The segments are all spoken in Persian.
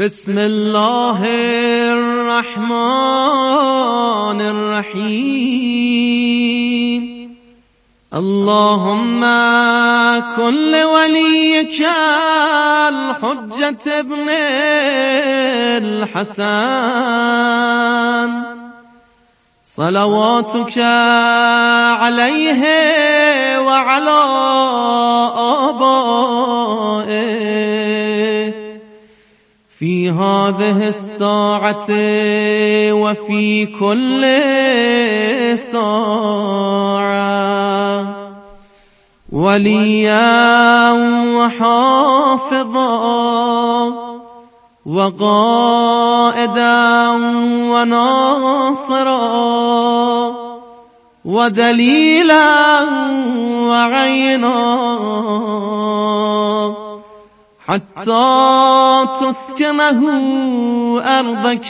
بسم الله الرحمن الرحیم. اللهم كن لوليك الحجة ابن الحسن صلواتك عليه وعلى آبائه في هذه الساعة وفي كل ساعة وليا وحافظا وقائدا وناصرا ودليلا وعينا حتى تسكنه أرضك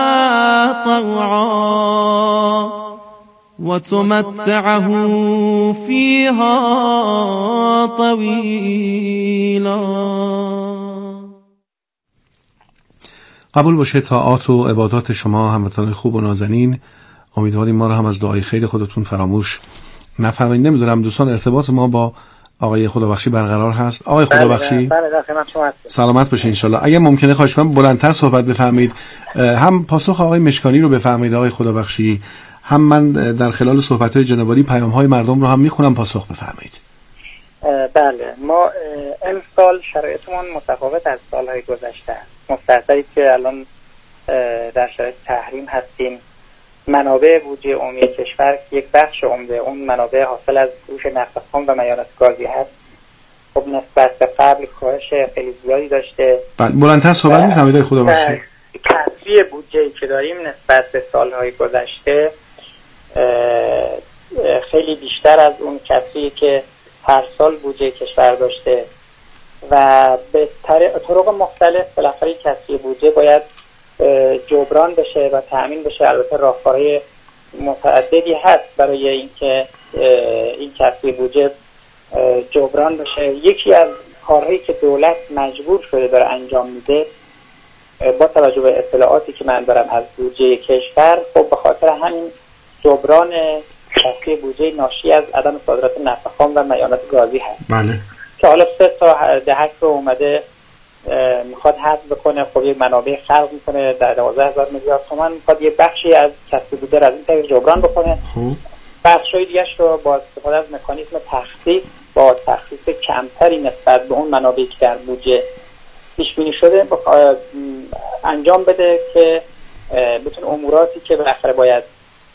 طوعا وتمتعه فيها طويلا. قبول باشه طاعات و عبادات شما هموطنان خوب و نازنین. امیدواریم ما رو هم از دعای خیر خودتون فراموش نفرمایید. نمیدونم دوستان ارتباط ما با آقای خدابخشی برقرار هست؟ آقای خدابخشی سلامت باشین انشالله. اگه ممکنه خواهش کنم بلندتر صحبت بفرمایید، هم پاسخ آقای مشکانی رو بفرمایید آقای خدابخشی، هم من در خلال صحبت‌های جنابعالی پیام‌های مردم رو هم میخونم، پاسخ بفرمایید. بله، ما امسال شرایطمون متفاوت از سال‌های گذشته است. مستحضری که الان در شرایط تحریم هستیم، منابع بودجه عمومی کشور یک بخش عمده اون منابع حاصل از فروش نفت خام و میانات گازی هست. خب نسبت به قبل کاهش خیلی زیادی داشته. بلندتر صحبت می‌فرمایید خدا بخشید. کسری بودجه‌ای که داریم نسبت به سال‌های گذشته خیلی بیشتر از اون کسری که هر سال بودجه کشور داشته و به طرق مختلف بالاخره کسری بودجه باید جبران بشه و تأمین بشه. البته راهکارهای متعددی هست برای اینکه این کسری بودجه جبران بشه. یکی از کارهایی که دولت مجبور شده داره انجام میده با توجه به اطلاعاتی که من دارم از بودجه کشور، خب به خاطر همین جبران کسری بودجه ناشی از عدم صادرات نفت خام و میانات گازی هست. بله. که حالا 3 تا دهک رو اومده میخواد حذف بکنه. خب یک منابع خلق میکنه در 12,000 میلیارد تومان، میخواد یه بخشی از کسری بودجه رو از این طریق جبران بکنه. بخشای دیگه‌اش رو با استفاده از مکانیزم تخصیص با تخصیص کمتری نسبت به اون منابعی که در بودجه پیش بینی شده انجام بده که بتونه اموراتی که بالاخره باید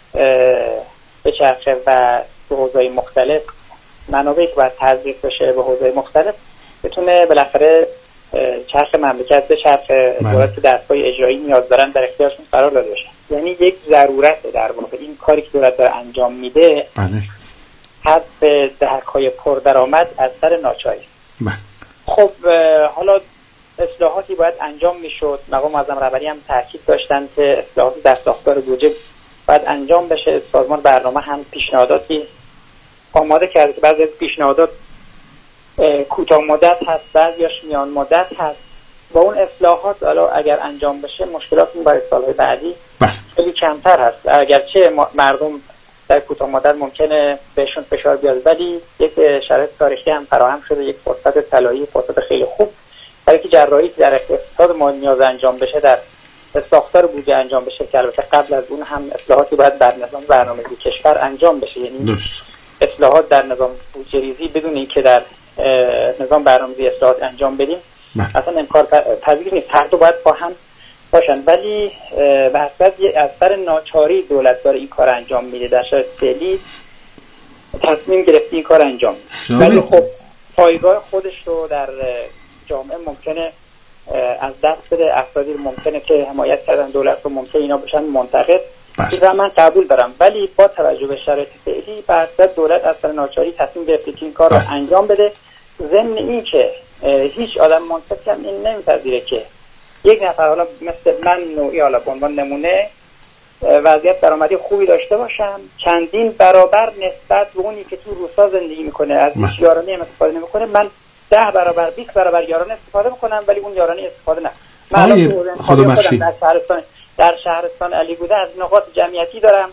بچرخه و به حوزه‌های مختلف منابعی که باید تزریق بشه به حوزه‌های مختلف بتونه بالاخره چرخ مملکت بچرخه. دولت که دستگاه اجرایی نیاز دارن در اختیارشون قرار داده بشه. یعنی یک ضرورت در واقع این کاری که دولت داره انجام میده. بله. حذف دهک‌های پردرآمد از سر ناچاری. بله. خب حالا اصلاحاتی باید انجام میشد. مقام معظم رهبری هم تاکید داشتن که اصلاحات در ساختار بودجه باید انجام بشه. سازمان برنامه هم پیشنهاداتی آماده کرده که بعضی از پیشنهادات کوتاه مدت هست، بعضیاش میان مدت هست. با اون اصلاحات حالا اگر انجام بشه مشکلات این برای سالهای بعدی خیلی کمتر هست. اگرچه مردم در کوتاه مدت ممکنه بهشون فشار بیاد، ولی یک شرایط تاریخی هم فراهم شده، یک فرصت طلایی، فرصت خیلی خوب برای که جراحی در اقتصاد ما نیاز انجام بشه در ساختار بودجه انجام بشه که البته قبل از اون هم اصلاحاتی باید در نظام برنامه‌ریزی کشور انجام بشه. یعنی اصلاحات در نظام بودجه‌ریزی بدون اینکه در نظام برنامه‌ریزی اصلاحات انجام بدیم اصلا امکان پذیر نیست. هر دو باید با هم باشن، ولی به حسب از سر ناچاری دولت داره این کار انجام میده. در شرایط فعلی تصمیم گرفته این کار انجام میده، ولی خب پایگاه خودش رو در جامعه ممکنه از دست بده. افرادی رو ممکنه که حمایت کردن دولت رو ممکنه اینا بشن منتقد. این من قبول دارم، ولی با توجه به شرایط فعلی به حسب دولت از سر ناچاری تصمیم گرفته که این کار رو انجام بده. ضمن این که هیچ آدم منصفی هم این نمیپذیره که یک نفر حالا مثل من نوعی حالا به عنوان نمونه وضعیت درآمدی خوبی داشته باشم چندین برابر نسبت به اونی که تو روستا زندگی میکنه از هیچ یارانه هم استفاده نمیکنه، من 10 برابر 20 برابر یارانه استفاده میکنم ولی اون یارانه استفاده نکنه. آقای خدا بخشی در شهرستان علی بوده از نقاط جمعیتی دارم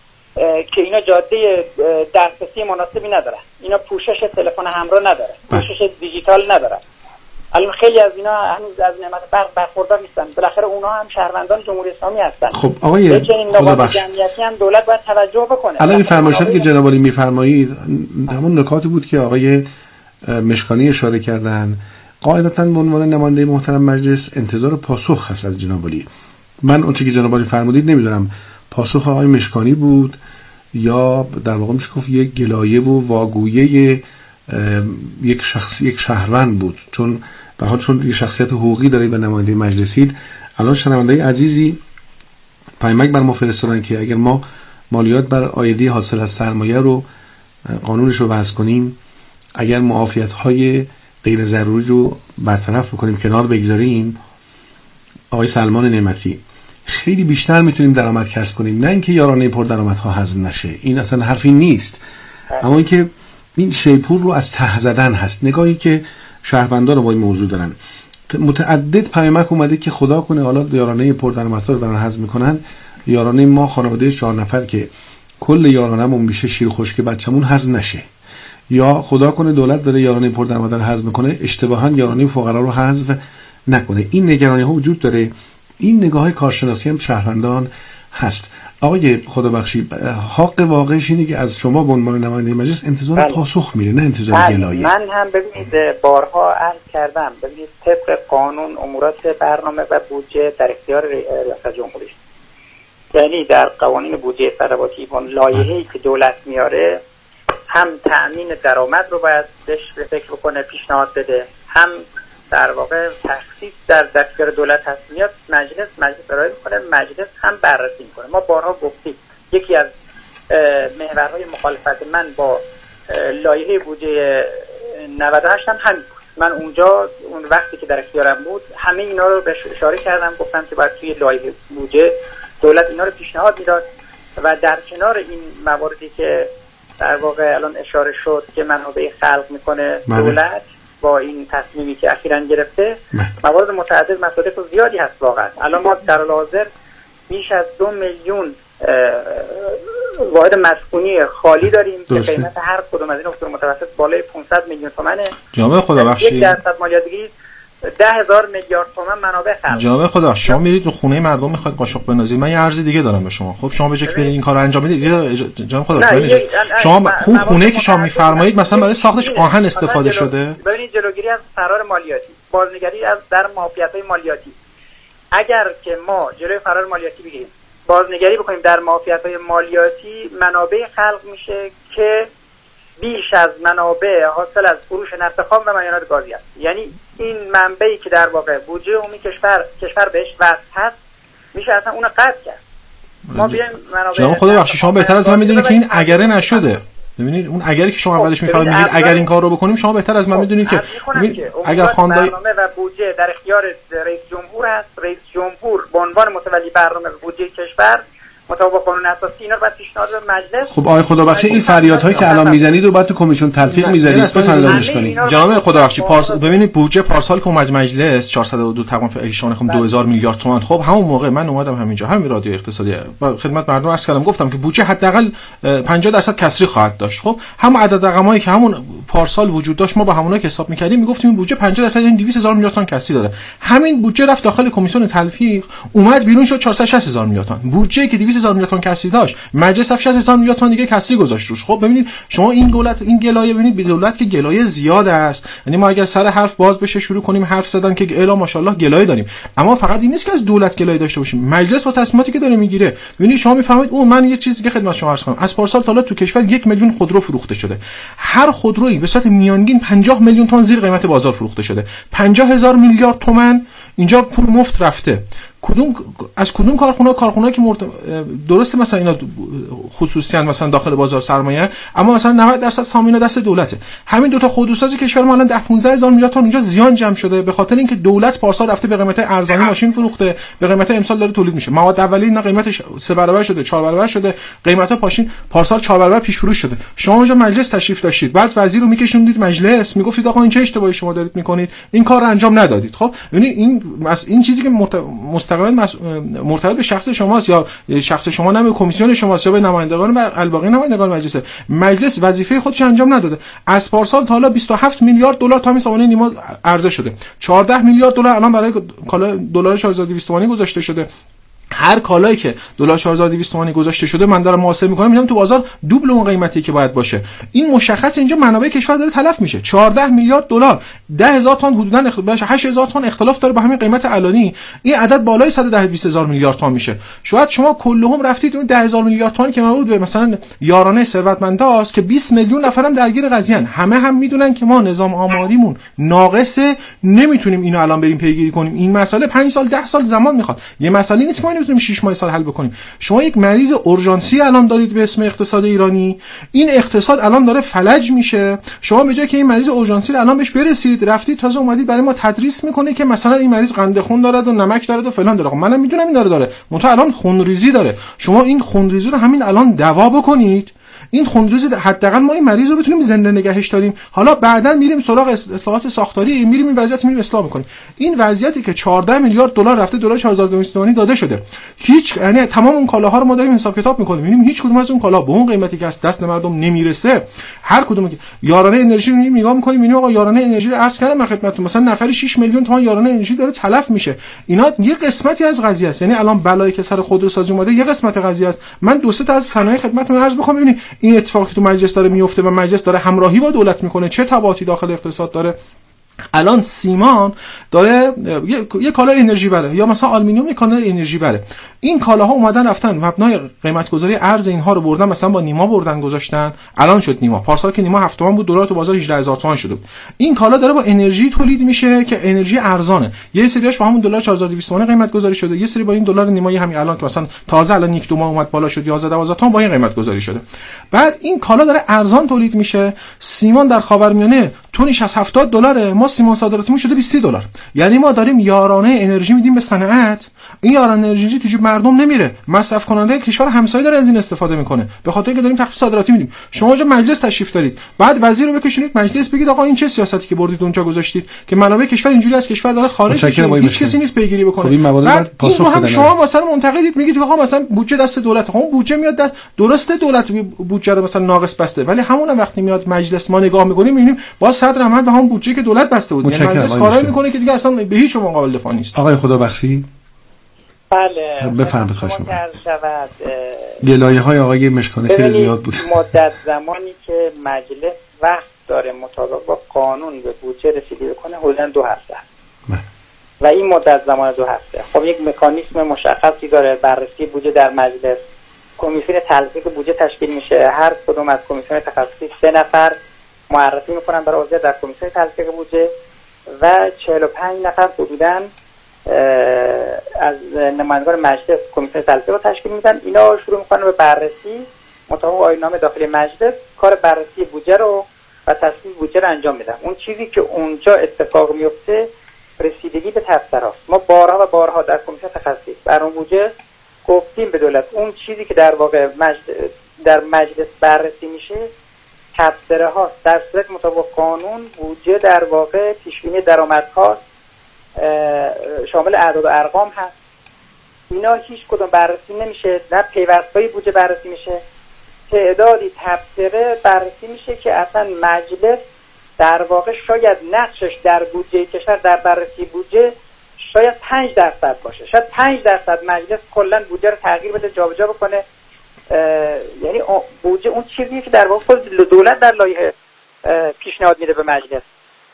که اینا جاده دسترسی مناسبی ندارن، اینا پوشش تلفن همراه نداره، پوشش دیجیتال نداره. الان خیلی از اینا هنوز از نعمت برق برخوردار نیستن. بالاخره اونا هم شهروندان جمهوری اسلامی هستن. خب آقای خدا بخش جمعیتی هم دولت باید توجه بکنه. الان این فرمایشاتی که جناب عالی میفرمایید همون نکاتی بود که آقای مشکانی اشاره کردن. قاعدتاً به عنوان نماینده محترم مجلس انتظار پاسخ هست از جناب عالی. من اون چیزی که جناب عالی فرمودید نمیدونم پاسخ آقای مشکانی بود یا در واقع میشه گفت یک گلایه و واگویه یک شهروند بود، چون به حال چون یک شخصیت حقوقی دارید و نماینده مجلسید. الان شنونده عزیزی پیامک بر ما فرستادن که اگر ما مالیات بر عایدی حاصل از سرمایه رو قانونش رو وضع کنیم، اگر معافیت‌های غیر ضروری رو برطرف بکنیم، کنار بگذاریم، آقای سلمان نعمتی، خیلی بیشتر میتونیم درآمد کسب کنیم. نه اینکه یارانه پر درآمدها هضم نشه، این اصلا حرفی نیست، اما اینکه این شیپور رو از ته زدن هست. نگاهی که شهروندان رو با این موضوع دارن، متعدد پیامک اومده که خدا کنه حالا یارانه پر درآمدها رو دارن هضم میکنن، یارانه ما خانواده 4 نفر که کل یارانه‌مون میشه شیر خشک بچه‌مون هضم نشه، یا خدا کنه دولت داره یارانه پر درآمد رو هضم میکنه اشتباها یارانه فقرا رو حذف نکنه. این نگرانی ها وجود داره. این نگاه کارشناسی هم شهروندان هست. آقای خدا بخشی، حق واقعش اینه که از شما به عنوان نماینده مجلس انتظار پاسخ میره، نه انتظار گلایه. من هم ببینید بارها عرض کردم، ببینید طبق قانون امورات برنامه و بودجه در اختیار ریاست جمهوری است. یعنی در قوانین بودجه صرافتی اون لایحه‌ای که دولت میاره هم تأمین درآمد رو باید بهش فکر بکنه، پیشنهاد بده، هم در واقع تخصیص در اختیار دولت هست، میاد مجلس ارائه میکنه، مجلس هم بررسی میکنه. ما بارها گفتیم یکی از محورهای مخالفت من با لایحه بودجه 98 هم همین بود. من اونجا اون وقتی که در اختیارم بود همه اینا رو بهش اشاره کردم، گفتم که باید توی لایحه بودجه دولت اینا رو پیشنهاد میداد و در کنار این مواردی که در واقع الان اشاره شد که منابع خلق میکنه دولت با این تصمیمی که اخیراً گرفته، موارد متعدد مصادیق زیادی هست. واقعا الان ما در حال حاضر بیش از 2 میلیون واحد مسکونی خالی داریم که قیمت هر کدوم از این اصول متوسط بالای 500 میلیون تومانه. جناب خدا بخشی 1% مالیاتگیری 10,000 میلیارد تومان منابع خلق. جناب خدا بخشی، شما میرید رو خونه مردم میخواید قاشق بنازید. من یه عرض دیگه دارم به شما. خب شما به جای که برید این کارو انجام بدید، جناب خدا بخشی شما خونه که شما میفرمایید مثلا برای ساختش آهن استفاده شده. ببینید جلوگیری از فرار مالیاتی، بازنگری از در معافیت‌های مالیاتی. اگر که ما جلوی فرار مالیاتی بگیریم، بازنگری بکنیم در معافیت‌های مالیاتی، منابع خلق میشه که بیش از منابع حاصل از فروش نفت خام و معدنیات گازی است. یعنی این منبعی که در واقع بودجه عمومی کشور بهش وصل هست میشه اصلا اون قطع کرد. ما بیایم منابع جناب خدا بخشی، شما بهتر از من میدونید که این اگره نشده. ببینید اون اگری که شما اولش میفرمایید میگید اگر این کار رو بکنیم، شما بهتر از من میدونید که اگر خواندای برنامه و بودجه در اختیار رئیس جمهور است، رئیس جمهور به عنوان متولی برنامه و بودجه کشور مطابق قانون اساسی اینا رو بعد پیشنهاد به مجلس. خب آقای خدا بخشی، این فریادهایی که الان میزنید و بعد تو کمیسیون تلفیق میذارید بفرمایید کنید. جناب خدا بخشی، ببینید بودجه پارسال که اومد مجلس 402 تقریبا اشاره کنم 2000 میلیارد تومان. خب همون موقع من اومدم همینجا همین رادیو اقتصادی خدمت مردم عرض کردم، گفتم که بودجه حداقل 50% کسری خواهد داشت. خب هم عدد رقمایی که همون پارسال وجود داشت ما با همونایی که حساب می‌کردیم میگفتیم این بودجه 50% یعنی 200,000 میلیارد تومان کسری داره. همین بودجه رفت داخل کمیسیون تلفیق، اومد بیرون شد 460,000 میلیارد تومان. بودجه‌ای که 200,000 میلیارد تومان کسری داشت، مجلس 60,000 میلیارد تومان دیگه کسری گذاشت روش. خب ببینید شما این دولت این گلایه، ببینید به دولت که گلایه زیاد است. یعنی ما اگر سر حرف باز بشه شروع کنیم حرف زدن که الا ماشاءالله گلایه داریم، اما فقط این نیست که از دولت گلایه داشته باشیم، مجلس با تصمیماتی که داره میگیره. ببینید شما میفهمید اون من یه چیزی که خدمت شما عرض کنم، از پارسال تا حالا تو کشور 1 میلیون خودرو فروخته شده. هر خودرویی به صورت میانگین 50 میلیون تومان زیر قیمت بازار فروخته شده. 50,000 میلیارد تومان اینجا پول مفت رفته. از کدوم کارخونه که درسته مثلا اینا خصوصی ان مثلا داخل بازار سرمایه، اما مثلا 90% سهام اینا دست دولته. همین دو تا خودروساز کشور ما الان 10-15 هزار میلیارد تومان اونجا زیان جمع شده به خاطر اینکه دولت پارسال رفته به قیمت ارزانی ماشین فروخته، به قیمت امسال داره تولید میشه. مواد اولیه اینا قیمتش 3 برابر شده، 4 برابر شده، قیمت پاشین پارسال 4 برابر پیش فروش شده. شما اونجا مجلس تشریف داشتید، بعد وزیر رو میکشوندید مجلس، میگفتید آقا این چه اشتباهی شما دارید میکنید، این کار رو انجام ندادید. خب یعنی این چیزی که مستقیما مرتبط به شخص شماست یا شخص شما نه به کمیسیون شماست یا به نمایندگان و الباقی نمایندگان مجلس وظیفه خودش انجام نداده. از پارسال تا حالا 27 میلیارد دلار تا سامانه نیما عرضه شده، 14 میلیارد دلار الان برای کالا دلار 4200 تومانی گذاشته شده. هر کالایی که دلار 4200 تومانی گذاشته شده من دارم محاسبه میکنم میبینم تو بازار دوبل اون قیمتی که باید باشه. این مشخص اینجا منابع کشور داره تلف میشه. 14 میلیارد دلار، 10000 تومان حدوداً 8000 تومان اختلاف داره با همین قیمت الانی. این عدد بالای 110-20 هزار میلیارد تومان میشه. شاید شما کلهم رفتید اون 10000 میلیارد تومانی که مربوط به مثلا یارانه ثروتمنداست که 20 میلیون نفرم درگیر قضیه‌ان، همه هم میدونن که ما نظام آماریمون ناقصه، نمیتونیم اینو الان بریم پیگیری کنیم. این مسئله 5 سال 10 سال زمان میخواد. یه مسئله نیست که ما نمیتونیم 6 ماه سال حل بکنیم. شما یک مریض اورژانسی الان دارید به اسم اقتصاد ایرانی، این اقتصاد الان داره فلج میشه. شما به جای که این مریض اورژانسی رو الان بهش برسید، رفتید تازه اومدید برای ما تدریس میکنه که مثلا این مریض قند خون داره و نمک داره و فلان داره. منم میدونم این داره منتها الان خونریزی داره. شما این خونریزی رو همین الان دوا بکنید. این خونریزی حداقل ما این مریض رو بتونیم زنده نگهش داریم. حالا بعداً میریم سراغ اصلاحات ساختاری، میریم این وضعیت میریم اصلاح میکنیم. این وضعیتی که 14 میلیارد دلار رفته دلار 4200 تومانی داده شده، هیچ یعنی تمام اون کالاها رو ما داریم حساب کتاب میکنیم، میبینیم هیچ کدوم از اون کالا به اون قیمتی که از دست مردم نمیرسه. هر کدوم که یارانه انرژی رو نگاه میکنیم میبینیم آقا یارانه انرژی رو عرض کردم من خدمتتون، مثلا نفری 6 میلیون تومان یارانه انرژی داره تلف میشه. اینا یه قسمتی از قضیه است. یعنی الان بلایی که سر خودروسازی اومده یه قسمت قضیه است. من دو سه تا از صنایع خدمتتون عرض بکنم ببینید این اتفاقی که تو مجلس داره میفته و مجلس داره همراهی با دولت میکنه چه تبعاتی داخل اقتصاد داره. الان سیمان داره یه کالای انرژی بره یا مثلا آلومینیوم یه کالای انرژی بره. این کالاها اومدن رفتن مبنای قیمت گذاری ارز اینها رو بردن مثلا با نیما بردن گذاشتن، الان شد نیما. پارسال که نیما 7 تومن بود دلار تو بازار 18000 تومان شده. این کالا داره با انرژی تولید میشه که انرژی ارزانه. یه سریاش با همون دلار 4200 تومان قیمت گذاری شده، یه سری با این دلار نیمایی همین الان که مثلا تازه الان 1-2 ماه اومد بالا شد 11-12 تومان با این قیمت گذاری شده. بعد این کالا داره ارزان تولید میشه. سیمان در خاورمیانه تونش از $70 ما سیمان صادراتیمون شده $20. یعنی ما داریم یارانه انرژی میدیم به صنعت، این یارانه انرژی تو جیب مردم نمیره، مصرف کننده کشور همسایه داره از این استفاده میکنه به خاطر اینکه داریم تخفیف صادراتی میدیم. شما اونجا مجلس تشریف دارید، بعد وزیر رو بکشونید مجلس بگید آقا این چه سیاستی که بردید اونجا گذاشتید که منابع کشور اینجوری از کشور داره خارج میشه، هیچ کسی نیست پیگیری بکنه. این موارد پاسخ بدن. شما مثلا منتقدید میگید آقا مثلا بودجه دست دولت، خب بودجه میاد دست درسته دولت بودجه رو مثلا ناقص بسته، ولی همون وقتی میاد مجلس ما نگاه میکنیم میبینیم با صدر عمل به همون بودجه که دولت بسته بود، یعنی مجلس کارایی میکنه که دیگه اصلا به هیچ عنوان قابل دفاع نیست. آقای خدابخشی بله بفرمایید. خواهش می‌کنم. گلایه‌های آقای مشکانی خیلی زیاد بود. مدت زمانی که مجلس وقت داره مطابق با قانون به بودجه رسیدگی بکنه حدوداً 2 هفته و این مدت زمان 2 هفته خب یک مکانیزم مشخصی داره بررسی بودجه در مجلس. کمیسیون تلفیق بودجه تشکیل میشه، هر کدوم از کمیسیون تخصصی 3 نفر معرفی میکنن برای عضو در کمیسیون تلفیق بودجه و 45 نفر حدوداً از نمایندگان مجلس کمیسیون تلفیق رو تشکیل میدن. اینا شروع میکنن به بررسی مطابق آیین‌نامه داخلی مجلس کار بررسی بودجه رو و تصویب بودجه رو انجام میدن. اون چیزی که اونجا اتفاق میفته رسیدگی به تبصره‌است. ما بارها و بارها در کمیسیون تخصصی برنامه بودجه گفتیم به دولت اون چیزی که در واقع در مجلس بررسی میشه تبصره هاست. در صورت مطابق قانون بودجه در واقع پیشبینی درآمدها شامل اعداد و ارقام هست. اینا هیچ کدوم بررسی نمیشه، نه پیوست‌های بودجه بررسی میشه، تعدادی تبصره بررسی میشه که اصلا مجلس در واقع شاید نقشش در بودجه کشور در بررسی بودجه شاید 5% باشه، شاید 5% مجلس کلا بودجه رو تغییر بده جابجا بکنه. یعنی بودجه اون چیزیه که در واقع خود دولت در لایحه پیشنهاد میده به مجلس.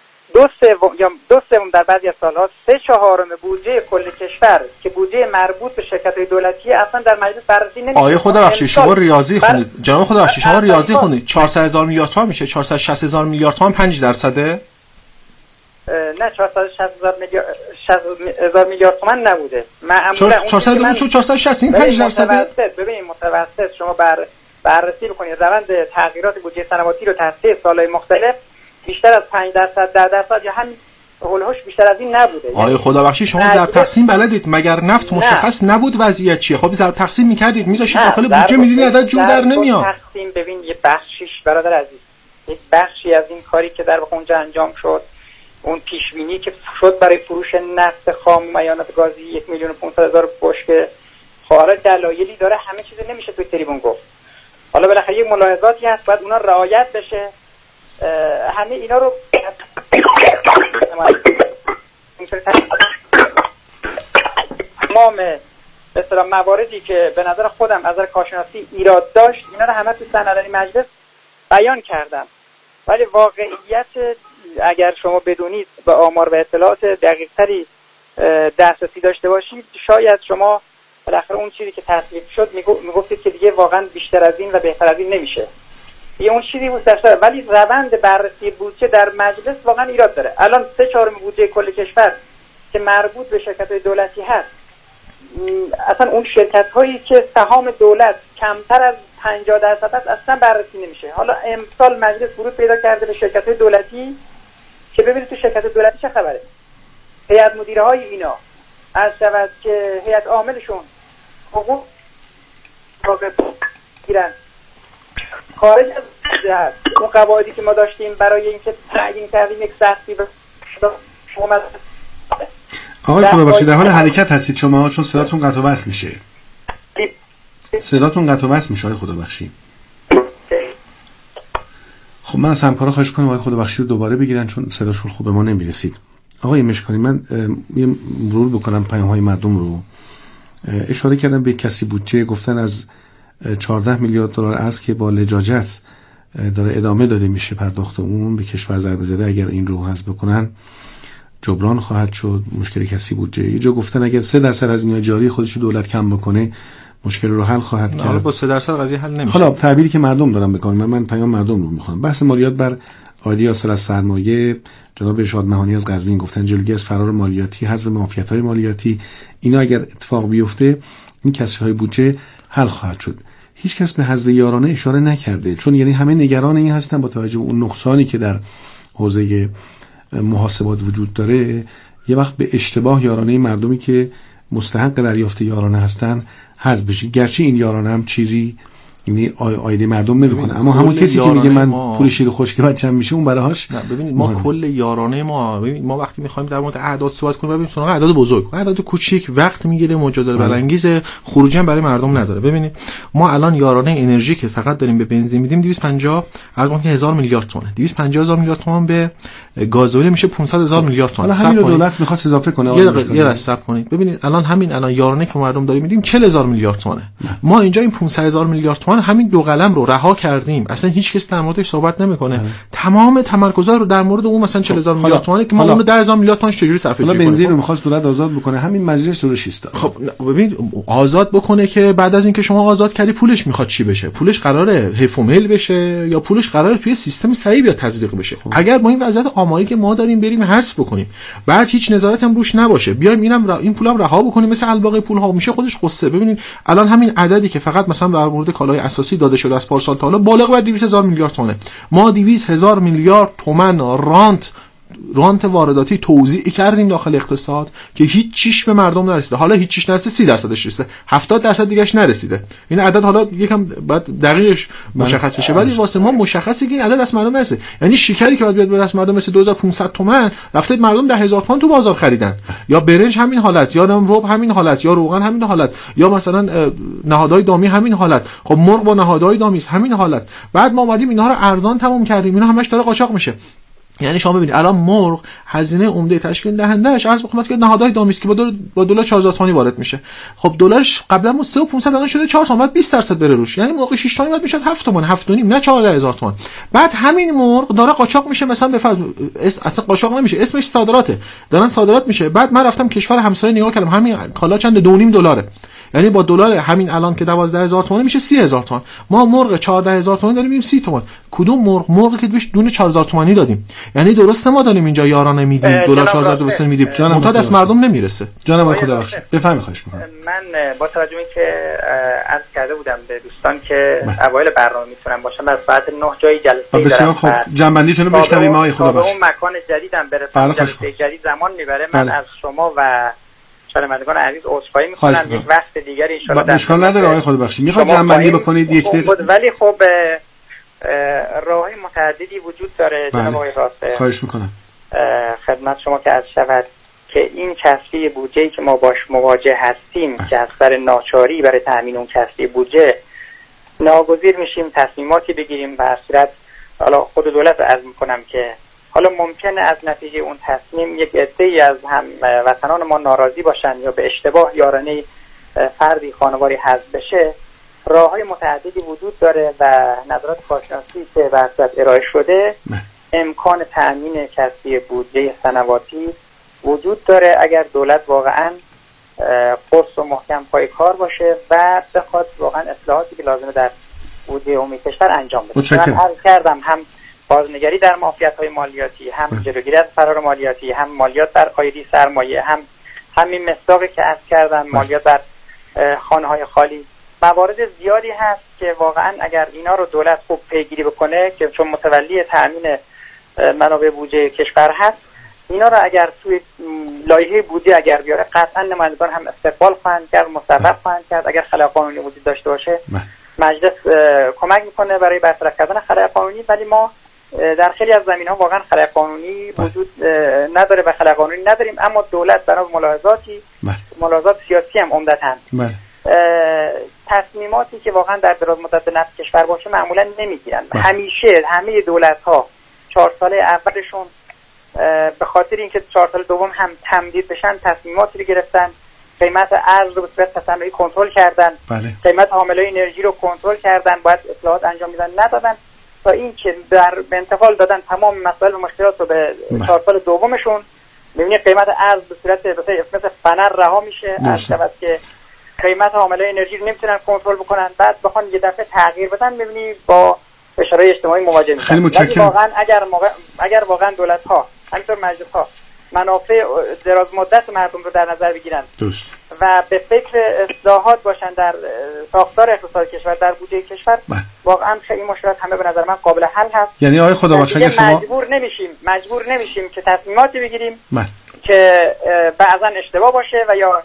2/3 در بعضی از سالها 3/4 بودجه کل کشور که بودجه مربوط به شرکت‌های دولتی اصلا در مجلس بررسی نمیشه. آیه خدابخشی شما ریاضی خوندید جناب خدابخشی شما ریاضی خوندید 400,000 میلیارد تومان میشه 460,000 میلیارد تومان 5%. نه 460,000 400,000 میلیارد تومان نبوده. معمولا 400 شد 460 این 5%. ببینید متوسط شما بررسی بکنید روند تغییرات بودجه سنواتی رو در 3 سال‌های مختلف بیشتر از 5% 10% یا همین هولوش بیشتر از این نبوده. آره خدا بخشی شما ضرب تقسیم بلدید مگر نفت مشخص نبود وضعیت چیه؟ خب ضرب تقسیم می‌کردید میذاشید داخل بودجه می‌دیدین عدد جور در نمیاد. تقسیم ببین یه بخشیش برادر عزیز یک بخشی از این کاری که در واقع اونجا انجام شد اون پیشبینی که شد برای فروش نفت خام میانات گازی 1,500,000 بشکه خارج دلایلی داره همه چیز نمیشه توی تریبون گفت. حالا بالاخره یک ملاحظاتی هست باید اونا رعایت بشه. همه اینا رو تمام به اصطلاح مواردی که به نظر خودم از نظر کارشناسی ایراد داشت اینا رو همه تو سندعلی مجلس بیان کردم. ولی واقعیت اگر شما بدونید به آمار و اطلاعات دقیق‌تری دسترسی داشته باشید شاید شما بالاخره اون چیزی که تصویب شد میگفتید که دیگه واقعا بیشتر از این و بهتر از این نمیشه. یه اون چیزی بود داشته ولی روند بررسی بودجه در مجلس واقعا ایراد داره. الان 3/4 بودجه کل کشور که مربوط به شرکت‌های دولتی هست اصلا اون شرکت‌هایی که سهام دولت کمتر از 50% هست اصلا بررسی نمیشه. حالا امسال مجلس ورود پیدا کرده به شرکت‌های دولتی که ببینید تو شرکت دولتی چه خبره. هیئت مدیره های اینا از شود که هیئت عاملشون حقوق گیرن خارج از اون قواعدی که ما داشتیم برای اینکه تعیین کردیم یک سختی به شما. آقای خدا بخشید در حال حرکت هستید شما چون صداتون قطع و وصل میشه. صداتون قطع و وصل میشه آقای خدا بخشید. خب من از همکارا خواهش کنم آقای خدا بخشید رو دوباره بگیرن چون صداشون خوب به ما نمیرسید. آقای مشکانی من یه مرور بکنم پیام‌های مردم رو. اشاره کردم به کسی بودجه گفتن از 14 میلیارد دلار است که با لجاجت داره ادامه داده میشه پرداخت اون به کشور ضربه زده. اگر این رو حذف بکنن جبران خواهد شد مشکل کسی بودجه. یه جا گفتن اگر 3% از نیاز جاری خودش رو دولت کم بکنه مشکل رو حل خواهد کرد. حالا با 3% قضیه حل نمیشه. حالا تعبیری که مردم دارن بکنن من پیام مردم رو میخونم. بحث مالیات بر عادی حاصل از سرمایه جناب شادمهانی از قزوین گفتن جلوگیری از فرار مالیاتی حذف معافیت‌های مالیاتی اینا اگر اتفاق بیفته این کسری بودجه حل خواهد شد. هیچ کس به حذف یارانه اشاره نکرده چون یعنی همه نگران این هستن با توجه به اون نقصانی که در حوزه محاسبات وجود داره یه وقت به اشتباه یارانه مردمی که مستحق دریافت یارانه هستن حذف بشه. گرچه این یارانه هم چیزی یعنی آیده مردم نمیکنه اما همون کسی که میگه من پول شیر خشک بچم میشه اون براهاش نه. ببینید ما کل یارانه ما ما وقتی میخوایم در مورد اعداد صحبت کنیم ببینید سراغ اعداد بزرگ اعداد کوچیک وقت میگیره مجادله برانگیز خروجی هم برای مردم نداره. ببینید ما الان یارانه انرژی که فقط داریم به بنزین میدیم 250 الان که 1000 میلیارد تومانه 250,000 میلیارد تومان به گازوئیل میشه 500,000 میلیارد تومان. حالا همین رو دولت میخواد اضافه کنه. یه لحظه صبر کنید. ببینید الان یارانه که مردم داریم میدیم 40,000 میلیارد تومانه. ما اینجا این 500,000 میلیارد تومان همین دو قلم رو رها کردیم اصلا هیچ کس در موردش صحبت نمیکنه. تمام تمرکزا رو در مورد اون مثلا 40,000 میلیارد تومانی که ما اون 10,000 میلیارد تومان چجوری صرفه کنیم. حالا بنزین رو می‌خواست دولت آزاد بکنه همین مجلس رو شیست داد. خب ببین آزاد بکنه که بعد از اینکه شما آزاد کردی پولش میخواد چی بشه؟ پولش قراره حیف و میل بشه یا پولش قراره توی سیستم صحیح یا تزریق بشه؟ اگر ما این وضعیت آماری که ما داریم بریم حذف بکنیم بعد هیچ نظارتی هم روش نباشه بیایم این پولم رها بکنیم مثل الباقی پول‌ها میشه خودش قصه. ببینید الان همین عددی که فقط مثلا در مورد کالای اساسی داده شده از پارسال تا حالا بالغ بر 200,000 میلیارد تومانه. ما 200,000 میلیارد تومان رانت وارداتی توزیع کردیم داخل اقتصاد که هیچ چیش به مردم نرسیده. حالا هیچ چیش نرسیده 30% رسیده 70% دیگهش نرسیده. این عدد حالا یکم بعد دقیقش مشخص بشه ولی واسه ما مشخصه که این عدد از مردم نرسیده. یعنی شکری که باید بیاد به دست مردم مثل 2500 تومان رفته مردم 10,000 تومان تو بازار خریدن یا برنج همین حالت یا رب همین حالت یا روغن همین حالت یا مثلا نهادهای دامی همین حالت. خب مرغ با نهادهای دامی همین حالت. بعد ما اومدیم اینها رو ارزان تموم کردیم اینا همش داره قاچاق میشه. یعنی شما ببینید الان مرغ هزینه عمده تشکیل دهندهش عرض بخوام که نهادهای دامی است که با دلار 4,000 تومانی وارد میشه. خب دلارش قبلا بود 3,500 الان شده 4 تومن 20% بره روش. یعنی موقع 6 تومانی بعد میشد 7 تومن 7.5 نه 14,000 تومان. بعد همین مرغ داره قاچاق میشه مثلا به فرض اصلا قاچاق نمیشه اسمش صادراته. دارن صادرات میشه. بعد من رفتم کشور همسایه نگاه کردم همین کالا چند $2.5. یعنی با دلار همین الان که 12000 تومان میشه 30000 تومان. ما مرغ 14000 تومان داریم میدیم 30 تومان. کدوم مرغی که بهش دونه 4000 تومانی دادیم؟ یعنی درسته ما داریم اینجا یارانه میدیم، دلار 4200 میدیم، منتها دست مردم نمیرسه. جانم خدا بخشید بفرمایید. خواهش می‌کنم. من با توجه به اینکه عرض کرده بودم به دوستان که اوایل برنامه میتونم باشم در ساعت 9 جای جلسه دارم. بسیار خوب، جنبندیتون رو بشنویم آقای خدا بخشید. اون مکان جدیدم برسم، جلسه جدید زمان میبره. من از شما و شنوندگان عزیز عذرخواهی میکنم، یک وقت دیگری ان شاء الله اشکال نداره آقای خدا بخشید. میخواد جنبندی بکنید یک دقیقه؟ ولی خب راههای متعددی وجود داره جناب آقای راسته. خواهش میکنم خدمت شما که عرض شود که این کسری بودجه‌ای که ما باش مواجه هستیم که از سر ناچاری برای تامین اون کسری بودجه ناگزیر میشیم تصمیماتی بگیریم و از صورت حالا خود دولت عرض میکنم که حالا ممکنه از نتیجه اون تصمیم یک عده‌ای از هم وطنان ما ناراضی باشن یا به اشتباه یارانه فردی خانواری حذف بشه. راه‌های متعددی وجود داره و نظرات کارشناسی که به صورت ارائه شده امکان تأمین کسری بودجه سنواتی وجود داره اگر دولت واقعا قرص و محکم پای کار باشه و بخواد واقعا اصلاحاتی که لازمه در بودجه عمومی کشور انجام بده. من عرض کردم هم بازنگری در معافیت‌های مالیاتی، هم جلوگیری از فرار مالیاتی، هم مالیات بر عایدی سرمایه، هم همین مصداقی که عرض کردم مالیات بر خانه‌های خالی. موارد زیادی هست که واقعا اگر اینا رو دولت خوب پیگیری بکنه که چون متولی تأمین منابع بودجه کشور هست، اینا رو اگر توی لایحه بودجه اگر بیاره قطعا نمایندگان هم استقبال خواهند کرد، مصوب خواهند کرد. اگر خلأ قانونی وجود داشته باشه مجلس کمک میکنه برای برطرف کردن خلأ قانونی، ولی ما در خیلی از زمین‌ها واقعا خلأ قانونی وجود نداره و خلأ قانونی نداریم، اما دولت برای ملاحظات سیاسی هم عمدتاً تصمیماتی که واقعا در دراز مدت به نفع کشور باشه معمولا نمیگیرن. همیشه همه دولت‌ها 4 ساله اولشون به خاطر اینکه 4 سال دوم هم تمدید بشن تصمیماتی رو گرفتن، قیمت ارز رو به صورت تصنعی کنترل کردن، قیمت حاملای انرژی رو کنترل کردن، باید اصلاحات انجام میدن ندادن تا اینکه در انتقال دادن تمام مسائل و مشکلات رو به 4 سال دومشون. ببینید قیمت ارز به صورت مثل فنر رها میشه، از شود که قیمت حاملای انرژی رو نمیتونن کنترل بکنن، بعد بخوان یه دفعه تغییر بدن ببینید با فشارهای اجتماعی مواجه میشن. ولی واقعا اگر واقعا دولت ها همینطور مجلس ها منافع دراز مدت مردم رو در نظر بگیرن و به فکر اصلاحات باشن در ساختار اقتصاد کشور، در بودجه کشور، واقعا خیلی مشکلات همه به نظر من قابل حل هست. یعنی آقای خدا بخشید شما مجبور نمیشیم که تصمیماتی بگیریم که بعضا اشتباه باشه و یا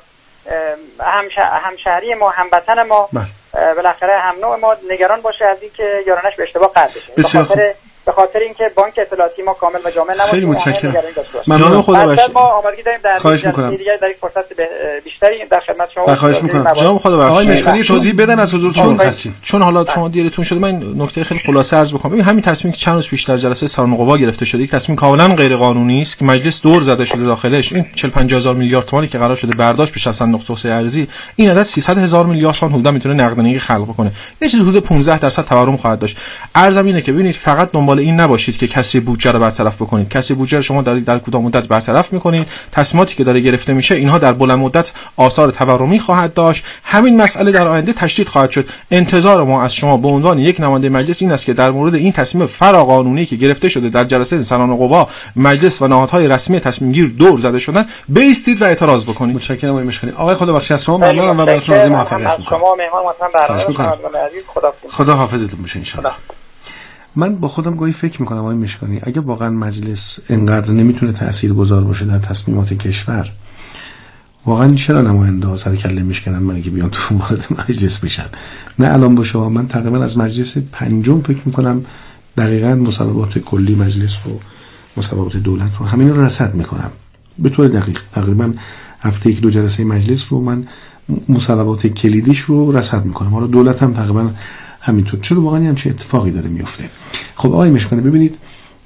همشهری ما، هموطن ما، بالاخره هم نوع ما نگران باشه از اینکه یارانش به اشتباه قطع بشه. به خاطر اینکه بانک اطلاعاتی ما کامل و جامع نباشه. خیلی متشکرم. ممنون خدا بخشید. ما آمادگی داریم در دیگه در فرصت بیشتری در خدمت شما. خواهش می‌کنم. جناب خدا بخشید. آقای مشکانی توضیح بدن از حضورتون هستیم. چون حالا شما دیرتون شده من نکته خیلی خلاصه عرض بکنم. ببین همین تصمیمی که چند روز پیش در جلسه سران قوا گرفته شده، یک تصمیم کاملا غیر قانونی است که مجلس دور زده شده داخلش. این 40-50 هزار میلیارد تومانی که قرار شده برداشت بشه از صندوق توسعه ارضی، این عدد 300 هزار میلیارد تومان حدود میتونه نقدینگی خلق بکنه. یه چیز حدود 15% تورم خواهد داشت. عرضم اینه که ببینید فقط دنبال این نباشید که کسری بودجه رو برطرف بکنید. کسری بودجه رو شما در کوتاه مدت برطرف میکنید. تصمیماتی که داره گرفته میشه اینها در بلند مدت آثار تورمی خواهد داشت. همین مسئله در آینده تشدید خواهد شد. انتظار ما از شما به عنوان یک نماینده مجلس این است که در مورد این تصمیم فراقانونی که گرفته شده در جلسه سران قوا مجلس و نهادهای رسمی تصمیم گیر دور زده شدن بایستید و اعتراض بکنید. متشکرم آقای مشکانی. آقای خدا بخشید شما ممنونم و براتون آرزوی موفقیت می‌کنم. شما مهمان محترم برنامه عزیز خدا حافظتون باشه ان شاء الله. من با خودم گاهی فکر میکنم آقای مشکانی اگه واقعا مجلس انقدر نمیتونه تاثیرگذار باشه در تصمیمات کشور، واقعا چرا نماینده‌ها سر کله میشکنن من که بیان تو وارد مجلس بشن؟ نه الان باشه، من تقریبا از مجلس پنجم فکر میکنم دقیقاً مصوبات کلی مجلس رو، مصوبات دولت رو، همین رو رصد میکنم به طور دقیق. تقریبا هفته 1-2 جلسه مجلس رو من مصوبات کلیدیش رو رصد میکنم. حالا دولت هم تقریبا همینطور. چرا واقعا همچین اتفاقی داره میفته؟ خب آقای مشکانی ببینید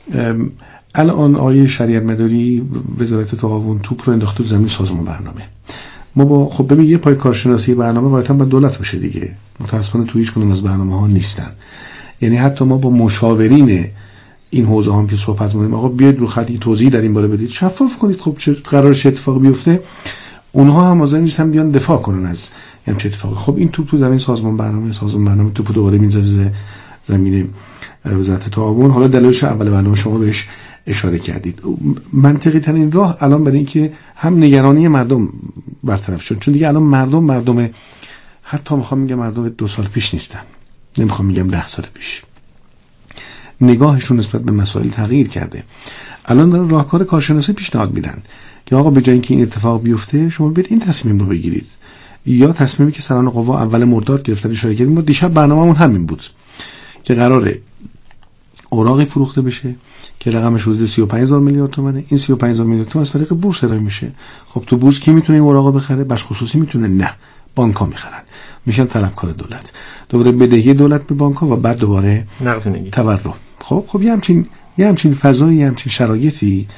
الان آقای شریعت مداری وزارت تعاون توپ رو انداخته تو زمین سازمان برنامه. ما با خب ببین یه پای کارشناسی برنامه قاعدتاً با دولت بشه دیگه. متأسفانه تو هیچ کدوم از برنامه‌ها نیستن. یعنی حتی ما با مشاورین این حوزه هم که صحبت می‌کنیم آقا بیاید رو خطی توضیح در این باره بدید، شفاف کنید. خب چه قرار چه اتفاقی بیفته؟ اونها هم حاضر نیستن بیان دفاع کنن از، همچین اتفاقی. خب این توپ زمین سازمان برنامه توپ دوباره میذاره زمین وزارت تعاون. حالا دلیلش اول برنامه شما بهش اشاره کردید. منطقی ترین راه الان برای اینکه هم نگرانی مردم برطرف شد، چون دیگه الان مردم حتی میخوام میگم مردم 2 سال پیش نیستن، نمیخوام میگم 10 سال پیش، نگاهشون نسبت به مسائل تغییر کرده. الان دارن راهکار کارشناسی پیشنهاد میدن که آقا به جای اینکه این اتفاق بیفته شما برید این تصمیم رو بگیرید، یا تصمیمی که سران قوا اول مرداد گرفتن اشاره کردیم. ما دیشب برنامه‌مون همین بود که قراره اوراقی فروخته بشه که رقمش حدود 35,000 میلیارد تومانه. این 35,000 میلیارد تومان از طریق بورس ارائه میشه. خب تو بورس کی میتونه این اوراق بخره؟ بخش خصوصی میتونه؟ نه، بانک‌ها میخرن، میشن طلبکار دولت، دوباره بدهی دولت به بانک‌ها و بعد دوباره نقدینگی تورم. خب یه همچین فضایی، یه همچین شرایطی،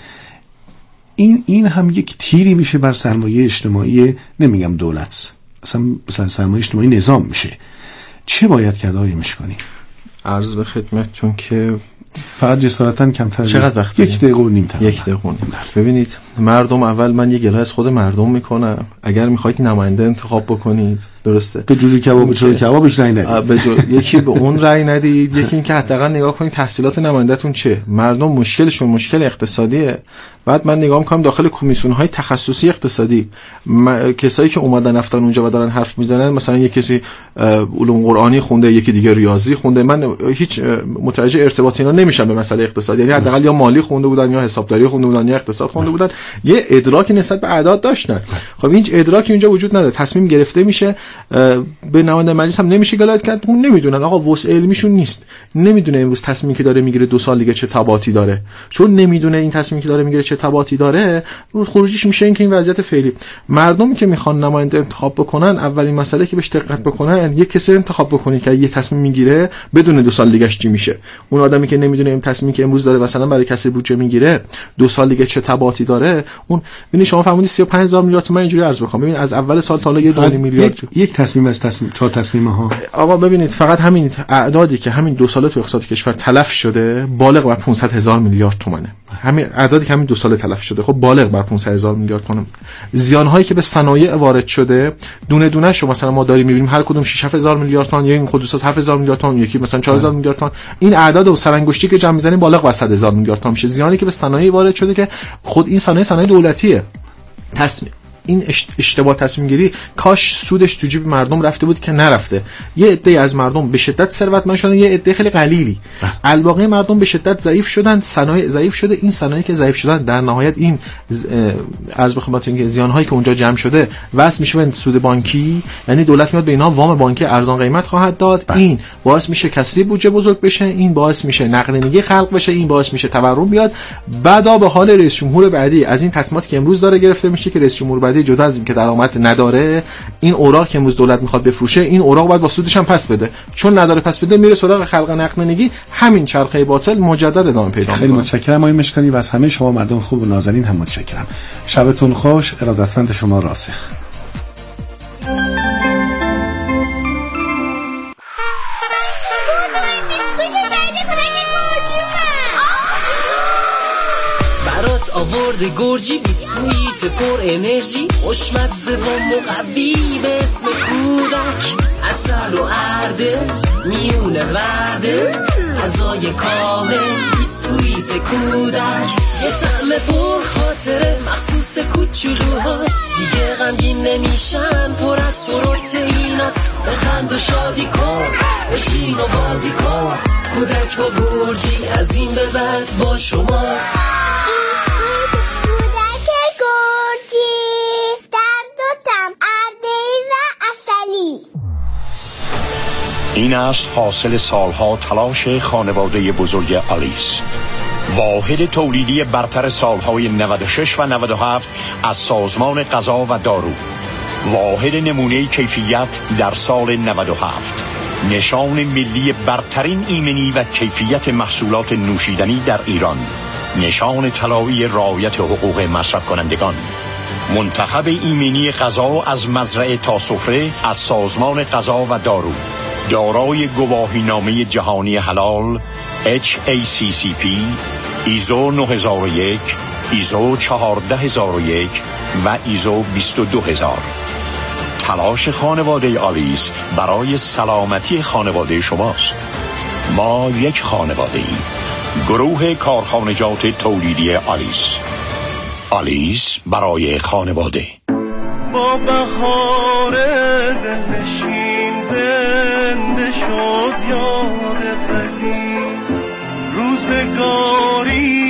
این هم یک تیری میشه بر سرمایه اجتماعی، نمیگم دولت، اصلا سرمایه اجتماعی نظام میشه. چه باید کرد آقای مشکانی؟ عرض به خدمتتون که فقط جسارتاً کمتر، چقدر وقت؟ 1 دقیقه و نیم تقریبا. 1 دقیقه و نیم. ببینید مردم، اول من یه گله از خود مردم میکنم، اگر میخواید نماینده انتخاب بکنید، درسته، به جوجه کباب چلو کبابش رأی ندید، یکی به اون رأی ندید، یکی اینکه حداقل نگاه کنید تحصیلات نمایندهتون چه. مردم مشکلشون مشکل اقتصادیه. بعد من نگاه میکنم داخل کمیسیون‌های تخصصی اقتصادی کسایی که اومدن رفتن اونجا و دارن حرف میزنن، مثلا یک کسی علوم قرآنی خونده، یکی دیگه ریاضی خونده، من هیچ متوجه ارتباط اینا نمیشم به مسئله اقتصادی، یعنی حداقل یا مالی خونده بودن یا حسابداری خونده بودن یا اقتصاد خونده بودن، یه ادراکی نسبت به اعداد داشتن. خب این ادراکی اونجا وجود نداره، تصمیم گرفته میشه، به نماینده مجلس هم نمیشه گلایت کرد، اون نمیدونن، آقا وسع علمیشون نیست، نمیدونه امروز تصمیمی که داره میگیره 2 سال دیگه چه تبعاتی داره. چون نمیدونه این تصمیمی که داره میگیره چه تبعاتی داره، خروجیش میشه این که این وضعیت فعلی. مردمی که میخوان نماینده انتخاب بکنن، اولین مسئله که بهش دقت بکنن، یک کسی انتخاب بکنی که یه تصمیم میگیره بدون 2 سال دیگهش چی میشه. اون آدمی که نمیدونه این تصمیمی که امروز داره مثلا برای کسی بودجه میگیره 2 سال دیگه چه تبعاتی داره، اون ببینید شما فهمیدید 35,000 میلیارد تومان اینجوری عرض بکنم. ببین از اول سال تا حالا 2 میلیارد یک تصمیم از 4 تصمیم ها. آقا ببینید فقط همین اعدادی که همین 2 سال تو اقتصاد کشور تلف شده بالغ بر 500,000 میلیارد تومانه. همین اعدادی که همین 2 سال تلف شده خب بالغ بر 500,000 میلیارد تومان. زیان‌هایی که به صنایع وارد شده دونه دونه شو مثلا ما داریم می‌بینیم، هر کدوم 6-7,000 میلیارد تومان، یا این خصوصا 7,000 میلیارد تومان، یکی مثلا 4,000 میلیارد تومان. این اعداد و سرانگشتی که جمع می‌زنیم بالغ بر 100,000 میلیارد تومان میشه. زیانی که به صنایع وارد شده که خود این صنایع دولتیه. این اشتباه تصمیم گیری کاش سودش تو جیب مردم رفته بود که نرفته. یه عده از مردم به شدت ثروتمند شدن، یه عده خیلی قلیلی الباقی مردم به شدت ضعیف شدن، صنایع ضعیف شده. این صنایعی که ضعیف شدن در نهایت این از بخاطر اینکه زیان‌هایی که اونجا جمع شده واسه میشه به سود بانکی، یعنی دولت میاد به اینا وام بانکی ارزان قیمت خواهد داد. این باعث میشه کسری بودجه بزرگ بشه، این باعث میشه نقدینگی خلق بشه، این باعث میشه تورم بیاد. بعدا به حال رئیس جمهور بعدی از این تصمیماتی که امروز داره گرفته میشه که رئیس جمهور بعدی جدا از اینکه درآمد نداره، این اوراق که امروز دولت میخواد بفروشه، این اوراق باید با سودش هم پس بده، چون نداره پس بده میره سراغ خلق نقدینگی. همین چرخه باطل مجدد ادامه پیدا میکنه. خیلی متشکرم آقای مشکانی و از همه شما مردم خوب و نازنین هم متشکرم. شبتون خوش. ارادتمند شما راسخ. آورده گرجی بیسکویت پر انرژی، خوشمزه و مقوی به اسم کودک، عسل و ارده میونه ورده، غذای کامل بیسکویت کودک، یه طعم پر خاطره مخصوص کوچولوهاست، دیگه غمگین نمیشن، پر از پروتئیناست. بخند و شادی کن، بشین و بازی کن، کودک با گرجی از این به بعد با شماست. این است حاصل سالها تلاش خانواده بزرگ آلیس، واحد تولیدی برتر سالهای 96 و 97 از سازمان غذا و دارو، واحد نمونه کیفیت در سال 97، نشان ملی برترین ایمنی و کیفیت محصولات نوشیدنی در ایران، نشان طلایی رعایت حقوق مصرف کنندگان، منتخب ایمنی غذا از مزرعه تا سفره از سازمان غذا و دارو، دارای گواهینامه جهانی حلال HACCP، ایزو 9001، ایزو 14001 و ایزو 22000. تلاش خانواده آلیس برای سلامتی خانواده شماست. ما یک خانواده ایم. گروه کارخانجات تولیدی آلیس. آلیس برای خانواده. با بهار دلنشین زنده شد یاد قدیم، روزگاری